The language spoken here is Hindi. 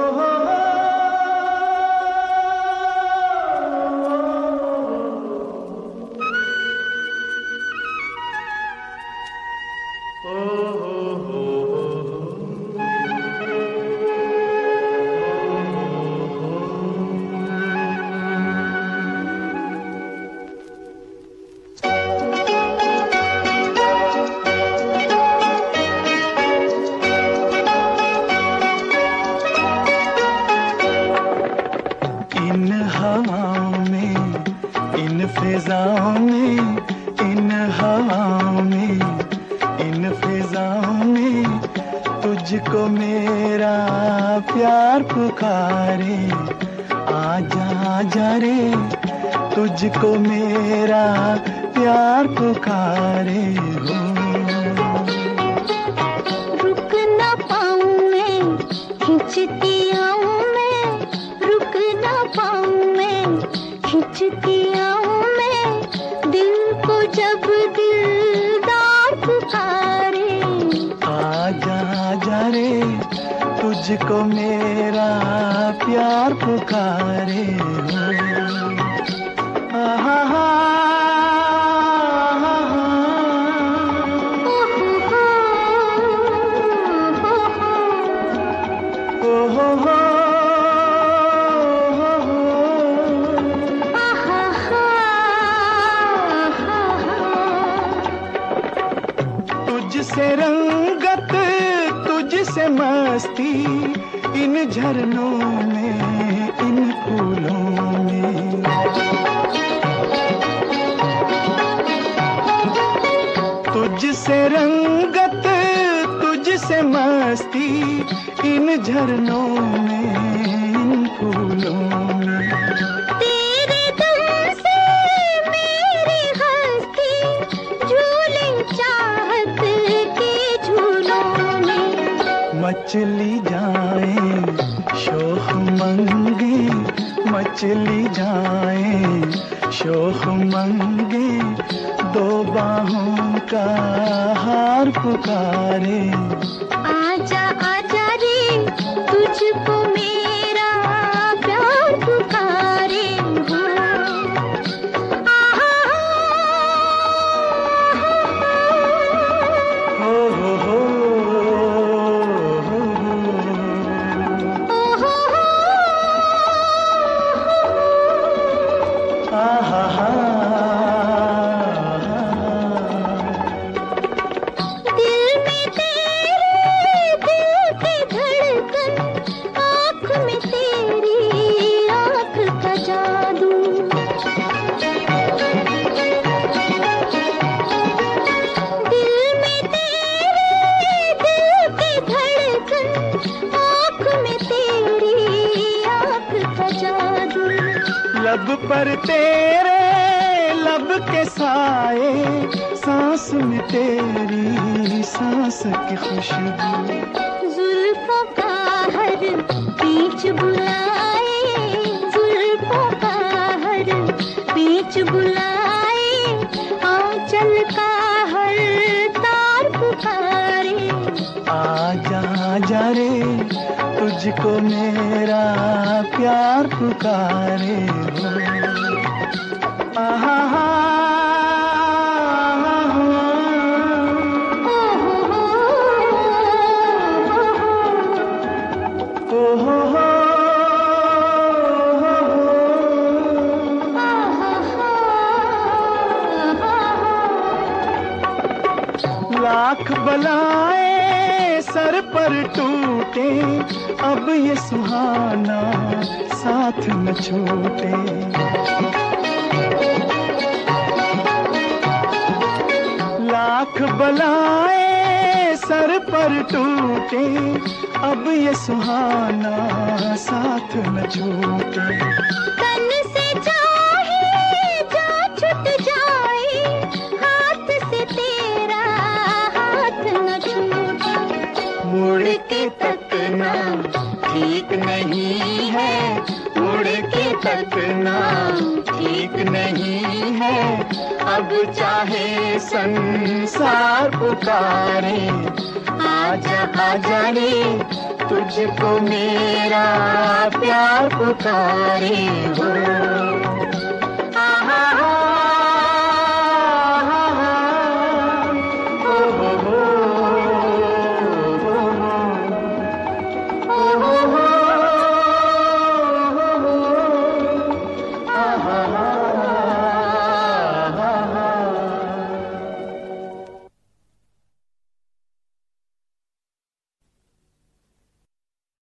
फिजाओं में, इन हवाओं में, इन फिजाओं में तुझको मेरा प्यार पुकारे। आजा आजा रे, तुझको मेरा प्यार पुकारे हो। रुक ना पाऊं मैं, खिंचती आऊं मैं, रुक ना पाऊं मैं, खिंचती आऊं मैं, दिल को जब दिलदार पुकारे। आजा आजा रे, तुझको मेरा प्यार पुकारे हो। आहा हा तुझसे रंगत, तुझसे मस्ती, इन झरनों में, इन फूलों में। तुझसे रंगत, तुझसे मस्ती, इन झरनों में, इन फूलों में। तेरे दम से मेरी हस्ती झूले चाहत के झूलों में। मचली जाए शोख मंगे, मचली जाए शोख मंगे, दो बाहों का हार पुकारे। आजा आजा रे, तुझको मेरा प्यार पुकारे हो। लब पर तेरे लब के साए, सांस में तेरी सांस की खुशबू। जुल्फों का हर बीच बुलाए, जुल्फों का हर बीच बुलाए, आंचल का हर तार पुकारे। आजा आजा रे, तुझको मेरा प्यार पुकारे हो। आहा हा लाख बलाएं सर पर टूटे, अब ये सुहाना साथ न छूटे। लाख बलाएं सर पर टूटे, अब ये सुहाना साथ न छूटे। तन से चाहे जा छूट जाए, हाथ से तेरा हाथ न छूटे। मुड़ के तकना ठीक नहीं है, उड़ के तकना ठीक नहीं है। अब चाहे संसार पुकारे, आजा आजा रे, तुझको मेरा प्यार पुकारे हो। आहा